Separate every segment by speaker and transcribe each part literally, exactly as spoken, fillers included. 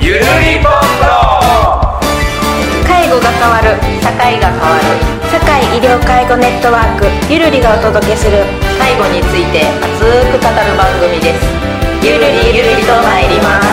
Speaker 1: ゆるりぽんと
Speaker 2: 介護が変わる、社会が変わる、社会医療介護ネットワークゆるりがお届けする介護について熱く語る番組です。ゆるりゆるりと参ります。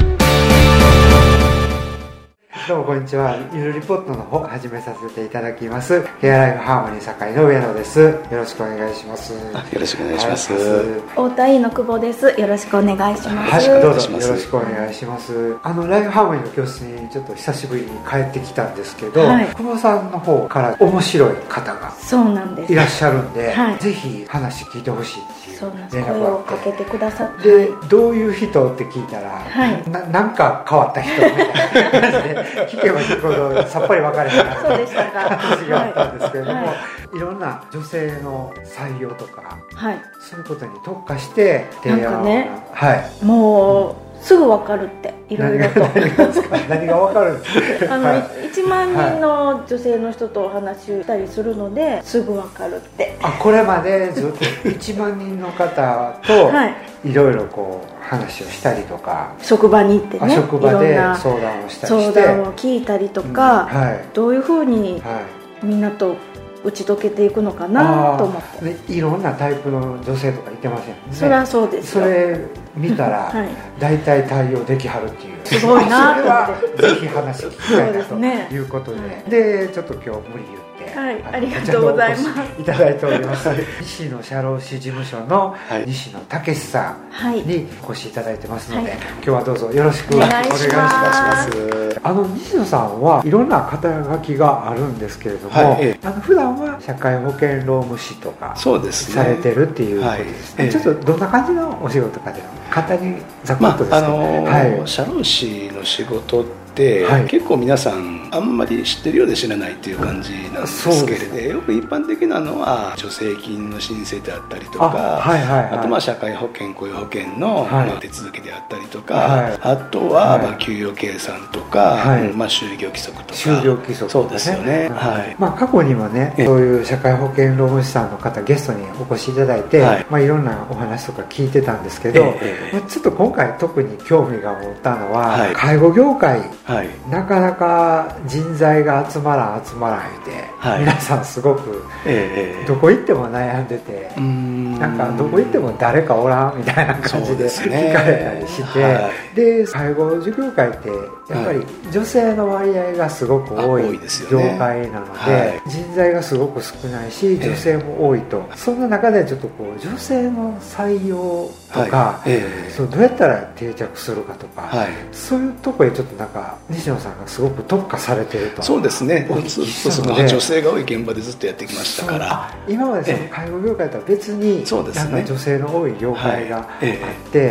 Speaker 3: どうもこんにちは。ゆるりポットの方始めさせていただきます。ヘアライフハーモニー堺の上野です。よろしくお願いします。よ
Speaker 4: ろしくお願いします。
Speaker 2: 太田医の久保です。よろしくお願いします。
Speaker 3: はい、どうぞよろしくお願いします。あのライフハーモニーの教室にちょっと久しぶりに帰ってきたんですけど、はい、久保さんの方から面白い方が
Speaker 2: そうなんです
Speaker 3: いらっしゃるんで、
Speaker 2: はい、
Speaker 3: ぜひ話聞いてほしいっていう連絡
Speaker 2: 声をかけてくださって、
Speaker 3: でどういう人って聞いたら、はい、な, なんか変わった人みたいな感じで聞けば聞くほどさっぱり分かれへんな
Speaker 2: そうでしたか
Speaker 3: 話があったんですけれども、はい
Speaker 2: はい、
Speaker 3: いろんな女性の採用とか、はい、そういうことに特化して提案
Speaker 2: なんかね、
Speaker 3: はい、
Speaker 2: もうすぐ分かるっていろいろと
Speaker 3: 何が分かるんですか？あの、
Speaker 2: はい、いちまんにんの女性の人とお話ししたりするので、はい、すぐ分かるって。
Speaker 3: あ、これまでずっといちまんにんの方といろいろこう話をしたりとか、
Speaker 2: 職場に行ってね、
Speaker 3: 職場で相談をしたりして
Speaker 2: 相談を聞いたりとか、
Speaker 3: うん、はい、
Speaker 2: どういうふうにみんなと打ち解けていくのかなと思って、
Speaker 3: ね、いろんなタイプの女性とかいてませんね。
Speaker 2: それはそうですよ。
Speaker 3: それ見たら、はい、大体対応できはるっていう、
Speaker 2: すごいなと思って
Speaker 3: ぜひ話聞きたいなということで、
Speaker 2: ね、
Speaker 3: でちょっと今日無理言って、
Speaker 2: はい、ありがとうございます。
Speaker 3: いただいております西野社労士事務所の西野武さんにお越しいただいてますので、はい、今日はどうぞよろしくお願いします。あの西野さんはいろんな肩書きがあるんですけれども、はい、あの普段は社会保険労務士とかされてるっていうことですね。はい、ちょっとどんな感じのお仕事かで簡単にざっくりとですけど、
Speaker 4: まああのーはい、社労士の仕事ってはい、結構皆さんあんまり知ってるようで知らないっていう感じなんですけれど、よく一般的なのは助成金の申請であったりとか、 あ,、はいはいはい、あとまあ社会保険雇用保険の、はい、まあ、手続きであったりとか、はい、あとはまあ給与計算とか、はい、まあ、就業規則とか、
Speaker 3: 就業規則とか、ね、
Speaker 4: そうですよね、はい、
Speaker 3: まあ、過去にもね、そういう社会保険労務士さんの方ゲストにお越しいただいて、はい、まあ、いろんなお話とか聞いてたんですけど、えーまあ、ちょっと今回特に興味が持ったのは、はい、介護業界、はい、なかなか人材が集まらん集まらん言うて、はい、皆さんすごく、えー、どこ行っても悩んでて、うーん、なんかどこ行っても誰かおらんみたいな感じで聞かれたりして、はい、で介護事業界ってやっぱり女性の割合がすごく多い業界なので、はい、人材がすごく少ないし女性も多いと、えー、そんな中でちょっとこう女性の採用とか、はい、えー、そうどうやったら定着するかとか、はい、そういうところでちょっとなんか西野さんがすごく特化されてると。
Speaker 4: そうですね、ずっとその女性が多い現場でずっとやってきましたから、
Speaker 3: 今までその介護業界とは別に、そうですね、なんか女性の多い業界があって、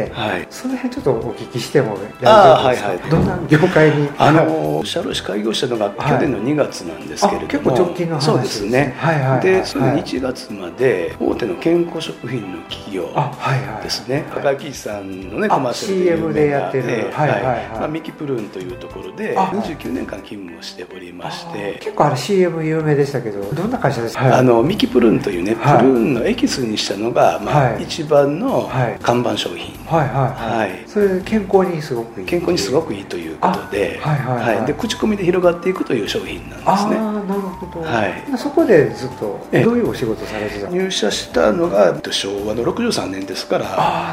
Speaker 3: はいはい、その辺ちょっとお聞きしても大丈夫ですか？はいはい、どんな業界に
Speaker 4: あの社労士開業したのが去年のにがつなんですけれども、はい、
Speaker 3: 結構直近の話ですね。
Speaker 4: そうですね、はいはいはい、でそれでいちがつまで大手の健康食品の企業ですね、はいはい、高木さんのねコマーシャルで有名な
Speaker 3: シーエム でやってる、えーはいはいはい、
Speaker 4: まあ、ミキプルーンというところでにじゅうきゅうねんかん勤務をしておりまして、
Speaker 3: 結構あれ シーエム 有名でしたけど、どんな会社ですか？はい、
Speaker 4: あのミキプルーンというね、はい、プルーンのエキスにしたのが、まあはい、一番の看板商品、はいはいはいはい、
Speaker 3: それ健康にすごくいい、
Speaker 4: 健康にすごくいいということで、はいはいはいはい、で口コミで広がっていくという商品なんですね。あ
Speaker 3: あ、なるほど、はい、そこでずっとどういうお仕事されてたの？
Speaker 4: 入社したのがしょうわのろくじゅうさんねんですから、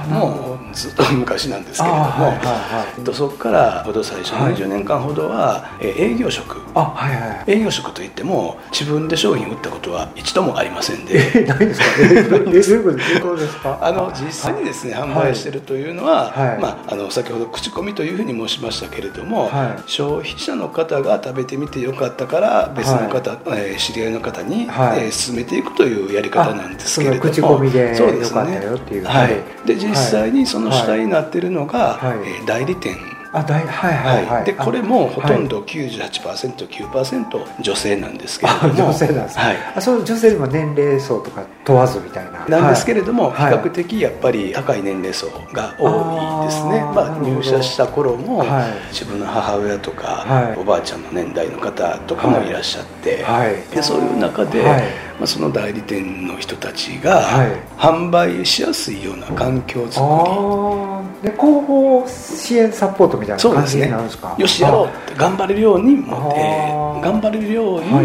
Speaker 4: もうずっと昔なんですけれども、はいはいはい、そこからほど最初のにじゅうねんかんほどは、はい、営業職、あ、はいはい、営業職といっても自分で商品を売ったことは一度もありませんで、
Speaker 3: え、ないですか？どういうことですか？
Speaker 4: あの実際にですね、はい、販売しているというのは、はい、まあ、あの先ほど口コミというふうに申しましたけれども、はい、消費者の方が食べてみてよかったから別の方、はい、えー、知り合いの方に、はい、えー、勧めていくというやり方なんですけれども、
Speaker 3: 口コミでよかったよっていう、
Speaker 4: はい、で実際にその主体になっているのが、はい、えー、代理店、
Speaker 3: あ、はいはいはい、
Speaker 4: でこれもほとんど きゅうじゅうはちパーセント、きゅうパーセント 女性なんですけれども、
Speaker 3: 女性なんですね、はい、あ、その女性でも年齢層とか問わずみたいな
Speaker 4: なんですけれども、はい、比較的やっぱり高い年齢層が多いですね。あ、まあ、入社した頃も、はい、自分の母親とか、はい、おばあちゃんの年代の方とかもいらっしゃって、はい、でそういう中で、はい、まあ、その代理店の人たちが、はい、販売しやすいような環境づくり
Speaker 3: で広報支援サポートみたいな感じになるんですか？
Speaker 4: よしやろうって頑張れるように持って、頑張れるように、はい、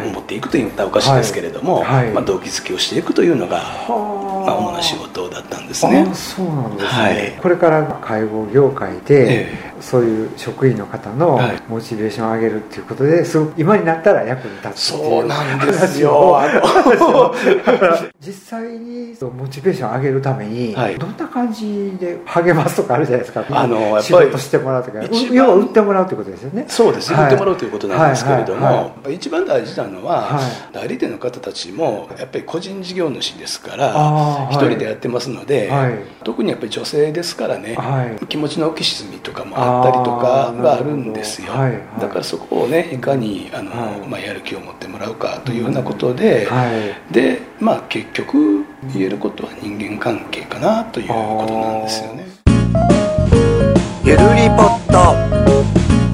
Speaker 4: 持っていくというのはおかしいですけれども、はいはい、まあ、動機づけをしていくというのが、まあ、主な仕事だったんですね。
Speaker 3: あ、そうなんですね、はい、これから介護業界で、ええ、そういう職員の方のモチベーションを上げるっていうことで、すごく今になったら役に立つっていう
Speaker 4: そうなんですよ
Speaker 3: 実際にモチベーションを上げるために、はい、どんな感じで励ますとかあるじゃないですか。あのやっぱり仕事してもらうとか、要は売ってもらうということですよね。
Speaker 4: そうです、はい、売ってもらうということなんですけれども、はいはいはい、一番大事なのは、はい、代理店の方たちもやっぱり個人事業主ですから一人でやってますので、はい、特にやっぱり女性ですからね、はい、気持ちの浮き沈みとかもあったりとかがあるんですよ、はいはい、だからそこをねいかにあの、はい、まあ、やる気を持ってもらうかというようなことで、はい、で、まあ、結局言えることは人間関係かなということなんですよね。
Speaker 1: ゆるりポット。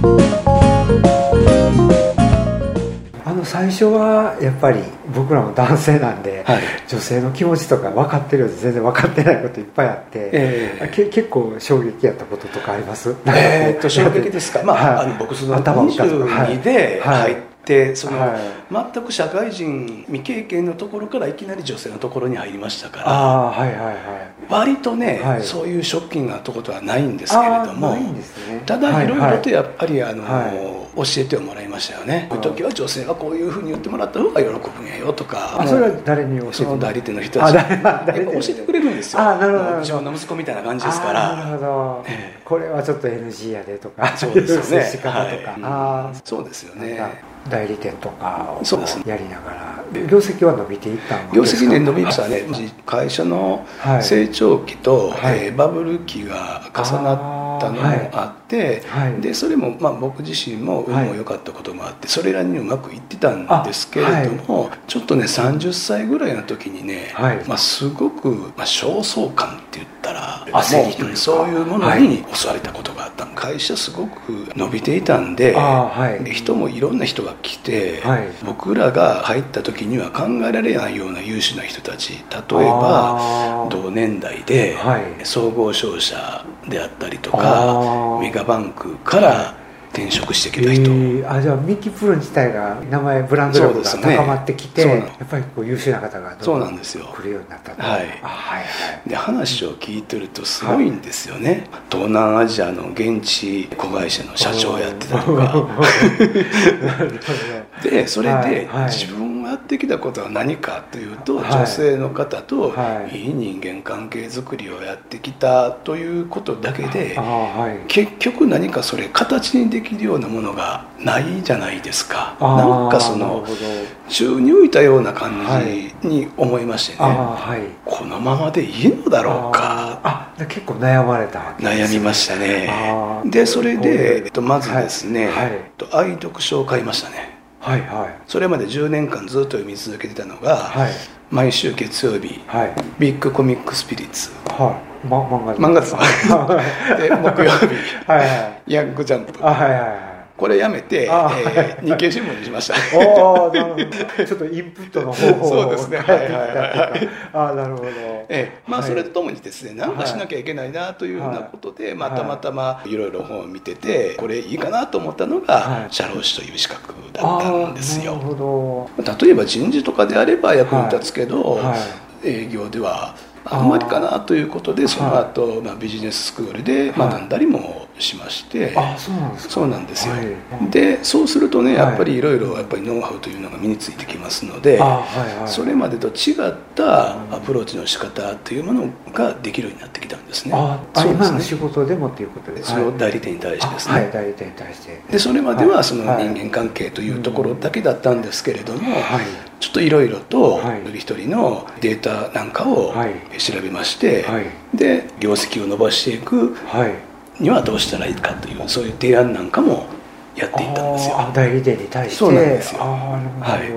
Speaker 3: あの最初はやっぱり僕らも男性なんで、はい、女性の気持ちとか分かってるようで全然分かってないこといっぱいあって、えー、け結構衝撃やったこととかあります？
Speaker 4: えー、っと衝撃ですか、まあ、はい、あの僕そのにじゅうにで入って、はい、その、はい、全く社会人未経験のところからいきなり女性のところに入りましたから、あ、はいはいはい、割とね、はい、そういうショッキングなところはないんですけれども、ね、ただいろいろとやっぱりあの、はい、教えてはもらいましたよね。こういう時は女性がこういうふうに言ってもらった方が喜ぶんやよとか。
Speaker 3: あ、それは誰に教えて？
Speaker 4: その代理店の人たちが教えてくれるんですよ。あ、なるほど、自分の息子みたいな感じですから。
Speaker 3: なるほど、えー、これはちょっと エヌジー やでとか、そうですよね、仕方とか、はい、
Speaker 4: あ、そうですよね。
Speaker 3: 代理店とかをやりながら業績は伸びていったんですか？
Speaker 4: 業績ね、伸びましたね。会社の成長期と、はい、えー、バブル期が重なったのもあって、はい、でそれも、まあ、僕自身も運も良かったこともあって、それらにうまくいってたんですけれども、はい、ちょっとねさんじゅっさいぐらいの時にね、はい、まあ、すごく、まあ、焦燥感って言ったら焦りというか、そういうものに襲われたことがあった。会社すごく伸びていたんで、はい、人もいろんな人が来て、はい、僕らが入った時には考えられないような優秀な人たち、例えば同年代で総合商社であったりとかメガバンクから転職してきた人、え
Speaker 3: ー、あ、じゃあミキプロ自体が名前ブランド力が高まってきて、ね、やっぱりこう優秀な方がどんどん来るようになったと。はい、あ、はいはい、
Speaker 4: で話を聞いてるとすごいんですよね、はい、東南アジアの現地子会社の社長をやってたとかでそれで自分がやってきたことは何かというと、はい、女性の方といい人間関係づくりをやってきたということだけで、はい、結局何かそれ形にできるようなものがないじゃないですか。なんかその宙に浮いたような感じに思いましてね、はい、このままでいいのだろうか。
Speaker 3: ああ、結構悩まれたわけですね。
Speaker 4: 悩みましたね。でそれで、えっと、まずですね、はいはい、愛読書を買いましたね。はいはい、それまでじゅうねんかんずっと読み続けてたのが、はい、毎週月曜日、はい、ビッグコミックスピリッツ、はい、ま、漫画です漫画ですで木曜日、はいはい、ヤングジャンプ、あ、はいはいはい、これやめて、えー、日経新聞にしました
Speaker 3: おー、なるほど。ちょっとインプットの方法を変えていったっていうか、あ、なるほど、
Speaker 4: えーまあ、はい、それとともにですね、何かしなきゃいけないなというようなことで、はい、まあ、たまたまいろいろ本を見てて、これいいかなと思ったのが、はい、社労士という資格だったんですよ。なるほど。例えば人事とかであれば役に立つけど、はいはい、営業ではあんまりかなということで、その後、はい、まあビジネススクールで学んだりもしまして、はい、あ、そうなんですか。そうなんですよ、はい、でそうするとね、やっぱりいろいろやっぱりノウハウというのが身についてきますので、はいはい、それまでと違ったアプローチの仕方というものができるようになってきたんですね。
Speaker 3: ああ、今の仕事でもっていうことです
Speaker 4: ね。その代理店に対してですね、
Speaker 3: はい、代理店に対して
Speaker 4: でそれまではその人間関係というところだけだったんですけれども、はい、ちょっといろいろと一人一人のデータなんかを調べまして、はい、で業績を伸ばしていくにはどうしたらいいかという、そういう提案なんかもやっていったんですよ。
Speaker 3: あ、代理店に対して。
Speaker 4: そうなんですよ。
Speaker 3: あ、なるほど、はい、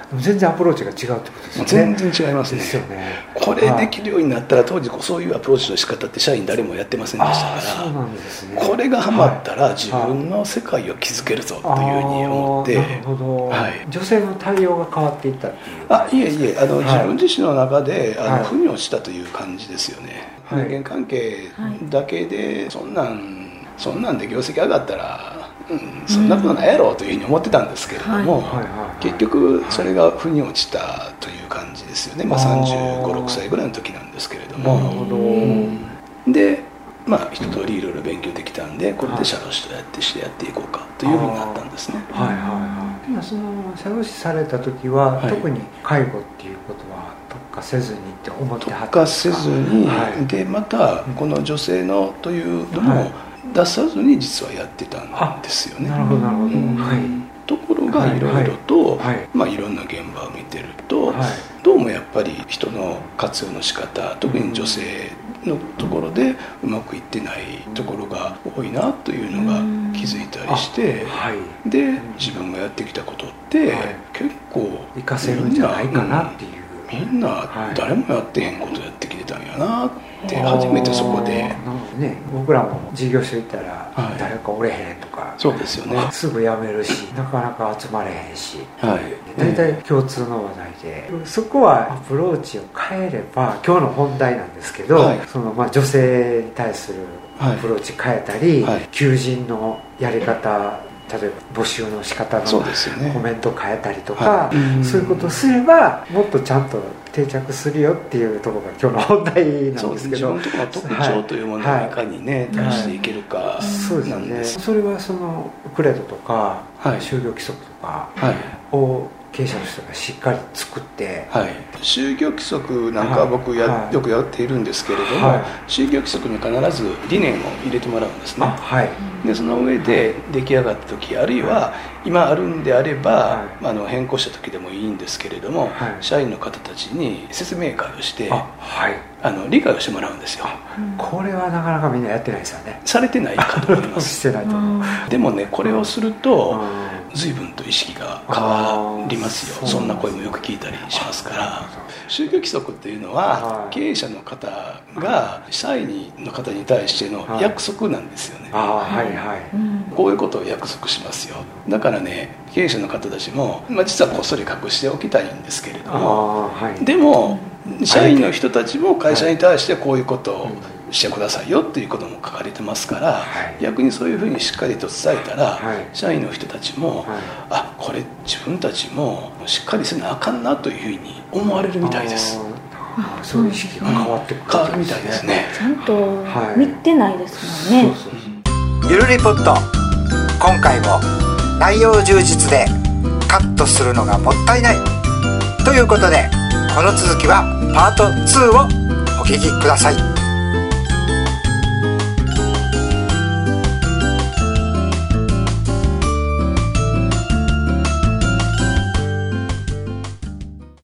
Speaker 3: 全然アプローチが違うってことですよね。
Speaker 4: 全然違いますね。
Speaker 3: ですよね。
Speaker 4: これできるようになったら、当時そういうアプローチの仕方って社員誰もやってませんでしたから、
Speaker 3: そうなんですね。
Speaker 4: これがハマったら自分の世界を築けるぞというふうに思って、
Speaker 3: なるほど、はい、女性の対応が変わっていったっていう。
Speaker 4: あ、いえいえ、あの、はい、自分自身の中であの、はい、腑に落ちたという感じですよね。はい、人間関係だけでそんなんそんなんで業績上がったら、うん、そんなことないやろうというふうに思ってたんですけれども、結局それが腑に落ちたという感じですよね。まあ、さんじゅうご、ろくさいぐらいの時なんですけれども、
Speaker 3: なるほど、
Speaker 4: うん、で、まあ、一通りいろいろ勉強できたんで、これで社労士とやってしてやっていこうかというふうになったんですね。
Speaker 3: はいはいはい。その社労士された時は、はい、特に介護っていうことは特化せずにって思ってはったんですか？
Speaker 4: 特化せずに、はい、でまたこの女性のというのも、はい、出さずに実はやってたんですよね。
Speaker 3: なるほどなるほど、はい、
Speaker 4: ところがいろいろと、はいはい、まあ、いろんな現場を見てると、はい、どうもやっぱり人の活用の仕方、特に女性のところでうまくいってないところが多いなというのが気づいたりして、はい、で自分がやってきたことって、はい、結構
Speaker 3: 活かせるんじゃないかなっていう、
Speaker 4: みんな誰もやってへんことやってきてたんやなって初めてそこで、
Speaker 3: ね、僕らも事業所行ったら誰かおれへんとか、
Speaker 4: そうですよね、
Speaker 3: すぐ辞めるしなかなか集まれへんし、
Speaker 4: はい、
Speaker 3: 大体共通の話題で、そこはアプローチを変えれば、今日の本題なんですけど、はい、そのまあ女性に対するアプローチ変えたり、はい、求人のやり方、例えば募集の仕方のコメント変えたりとか、そう、ね、はい、そういうことをすればもっとちゃんと定着するよっていうところが今日の本題なんですけど、
Speaker 4: 自分の特徴というものをいかにね、はい、出していけるか、はい、
Speaker 3: そうですね。それはそのクレドとか、はい、就業規則とかを経営者の人がしっかり作って、
Speaker 4: はい、就業規則なんかは僕や、はい、よくやっているんですけれども、はい、就業規則に必ず理念を入れてもらうんですね。はい、でその上で出来上がった時、あるいは今あるんであれば、はい、あの変更した時でもいいんですけれども、はい、社員の方たちに説明会をして、あ、はい、あの理解をしてもらうんですよ。
Speaker 3: これはなかなかみんなやってないですよね。
Speaker 4: されてないかと思います
Speaker 3: してないと思う。
Speaker 4: でもね、これをすると随分と意識が変わりますよ。 そ, そんな声もよく聞いたりしますから。就業規則っていうのは経営者の方が社員の方に対しての約束なんですよね。
Speaker 3: はいはいはい、
Speaker 4: こういうことを約束しますよ。だからね、経営者の方たちも、まあ、実はこっそり隠しておきたいんですけれども、はい、でも社員の人たちも会社に対してこういうことをしてくださいよっていうことも書かれてますから、はい、逆にそういうふうにしっかりと伝えたら、はい、社員の人たちも、はい、あ、これ自分たちもしっかりせなあかんなというふうに思われるみたいです。
Speaker 3: そういう意識が変わってくる、
Speaker 4: うん、変わるみたいですね。
Speaker 2: ちゃんと見てないですもんね。そうそう
Speaker 1: そう、ゆるりポット、今回も内容充実でカットするのがもったいないということで、この続きはパートツーをお聞きください。